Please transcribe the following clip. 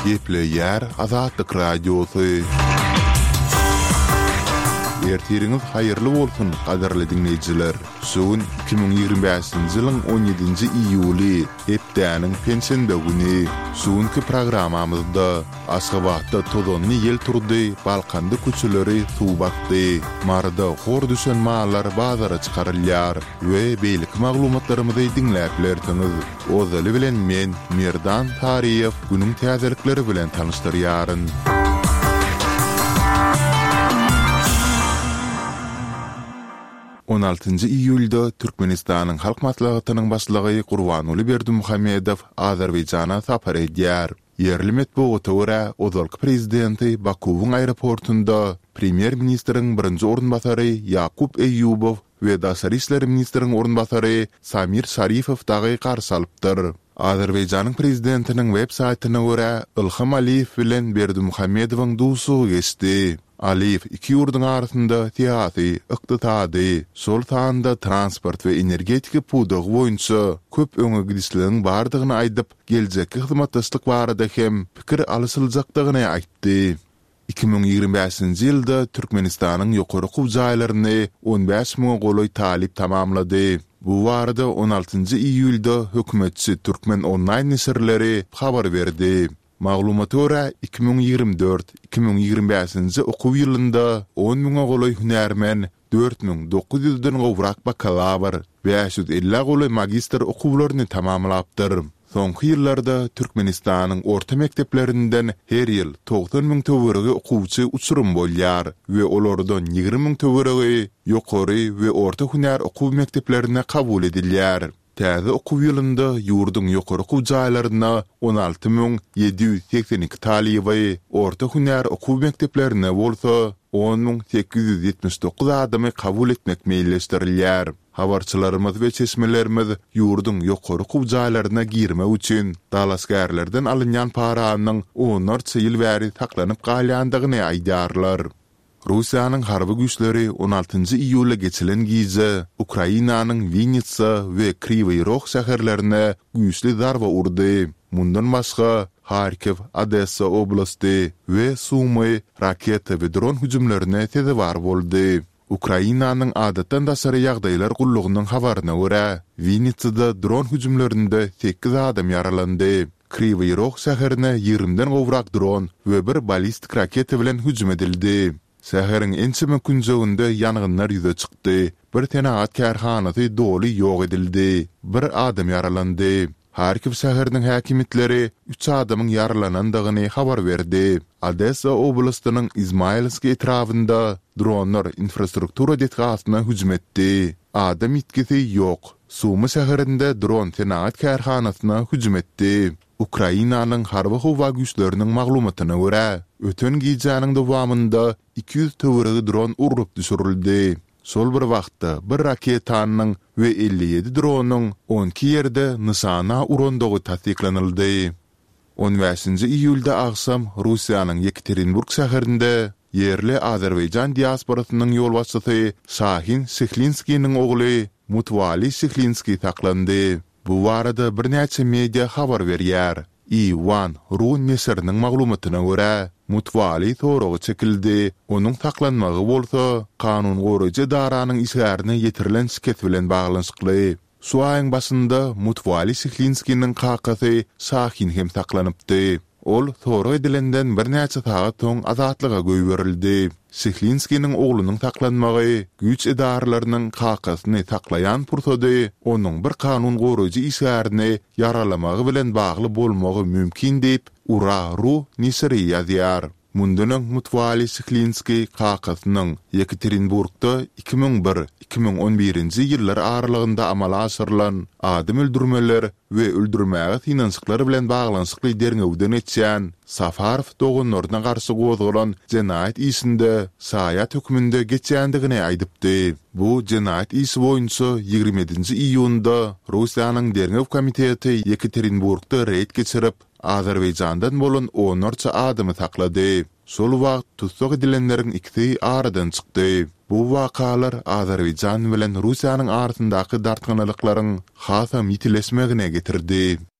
Geple yer Azatlyk radiosu. Ertiriniz hayırlı bolsun, qadarly dinleyijiler. Şuun 2025-nji ýylyň 17-nji iýuly, hepdäniň pensiýa güni. Şuunky programamyzda Aşgabatda tozonly ýel turdy, Balkandy küçüleri suw batdy. Marda hor düşen mallar bazara çykarylýar we beýlik maglumatlarymyzy dinläp bilersiňiz. Ozaly bilen men Merdan Tariýew günüň täzelikleri bilen tanışdyrýaryn. 16-njy iýulda Türkmenistanyň halk maslahatynyň başlygy Gurbanuly Berdimuhammedow Azerbaýjana sapar edýär. Yerli metbuata görä, ozalky prezidenti Bakuwyň aeroportunda premier ministriň birinji ornbasary Yakup Eýubow we Daşary işler ministriň ornbasary Samir Şarifow dagy garşy alypdyr. Azerbaýjanyň prezidentiniň web saýtyna görä, Ilham Aliýew bilen Berdimuhammedowyň dusy geçdi. Aliýew iki ýurduň arasynda tiýasy, ykdysady, şol taýanda transport we energetika pudagy boýunça köp öňe gidişligiň bardygyny aýdyp, geljekki hyzmatdaşlyk barada hem pikir alysyljakdygyny aýtdy. 2025-nji ýylda Türkmenistanyň ýokary gowjaýlaryny 15.000 goloý talip tamamlady. Bu barada 16-njy iýulda hökümetçi Türkmen online nesirleri habar berdi. Maglumata görä 2024-2025-nji okuw ýylynda 10.000 goloý hünärmen, 4.900-den gowrak bakalavr, 550 goloý magistr okuwlaryny tamamlapdyr. Soňky ýyllarda Türkmenistanyň orta mekteplerinden her ýyl 90.000 töweregi okuwçy uçurum bolýar we olardan 20.000 töweregi ýokary we orta hünär okuw mekteplerine kabul edilýär. Täze okuw ýylynda ýurduň ýokary gowjaýlaryna 16.782 talyby, orta hünär okuw mekteplerine bolsa 10.879 adamy kabul etmek meýilleşdirilýär. Habarçylarymyz we çeşmelerimiz ýurduň ýokary gowjaýlaryna girme üçin dalasgärlerden alynýan paranyň 10 ýyl bäri taklanyp galýandygyny aýdarlar. Russiýanyň harby güýçleri 16-njy iýulda geçilen gize Ukrainanyň Vinnytsa we Kryvyi Rog şäherlerine güýçli zarba urdy. Mundan başga Harkiv, Odessa oblasty we Sumy raketa we dron hüjümlerine tezebar boldy. Ukrainanyň adatdan daşary ýagdaýlar gullugynyň habaryna görä, Vinnytsada dron hüjümlerinde 8 adam ýaralandy. Kryvyi Rog şäherine 20-den gowrak dron we bir ballistik raketa bilen hüjüm edildi. Şäheriň ençeme künjeginde ýangynlar ýüze çykdy. Bir tenaat kärhanasy doly ýok edildi. Bir adam ýaralandy. Harkiv şäheriniň häkimetleri 3 adamyň ýaralanandygyny habar berdi. Odessa oblastynyň Izmailski etrafynda dronlar infrastruktura detgasyna hüjüm etdi. Adam itkisi ýok. Sumy şäherinde dron tenaat kärhanasyna hüjüm etdi. Ukrainanyň harby howa güýçleriniň maglumatyna görä, öten gijanyň dowamında 200 töweregi dron urup düşürildi. Şol bir wagtda bir raketanyň we 57 dronyň 12 ýerde nysana urandygy tasdiklanyldy. 15-nji iýulda aksam Russiýanyň Yekaterinburg şäherinde yerli Azerbaýjan diasporasynyň ýolbaşçysy Şahin Şehlinskiň ogly Mutwali Şehlinski taklandy. Bu barada bir näçe media habar berýär. Iwan Run nesiriniň maglumatyna görä, Mutwali soragy çekildi. Onuň taklanmagy bolsa, kanun goraýjy daranyň işgärine ýetirilen şeket bilen baglanyşykly. Şu aýyň başynda Mutwali Şehlinskiň kakasy Şahin hem taklanypdy. Ol soragy edilenden bir näçe saat soň azatlyga göýberildi. Şehlinskiň oglunyň taklanmagy güýç edaralarynyň kakasyny taklayan pursady, onuň bir kanun goraýjy işgärine yaralamagy bilen bagly bolmagy mümkin diýip Ura.ru nesiri ýazýar. Mundan Mutwali Şehlinski kakasynyň Yekaterinburgda 2001-2011-nji ýyllar aralygynda amala aşyrylan adam öldürmeler we öldürmäge finansyklar bilen baglanyşykly derňewden etýän Safarow dogunlaryna garşy gozgulan jenaýat işinde saýat hökmünde geçýändigini aýdypdy. Bu jenaýat işi boýunça 27-nji iýunda Russiýanyň derňew komiteti Yekaterinburgda reýd geçirip Azerbaýjandan bolan 10 adamy taklady. Şol wagt tutsak edilenleriň ikisi aradan çykdy. Bu wakalar Azerbaýjan bilen Russiýanyň arasyndaky dartganylyklaryň hasa mitileşmegine getirdi.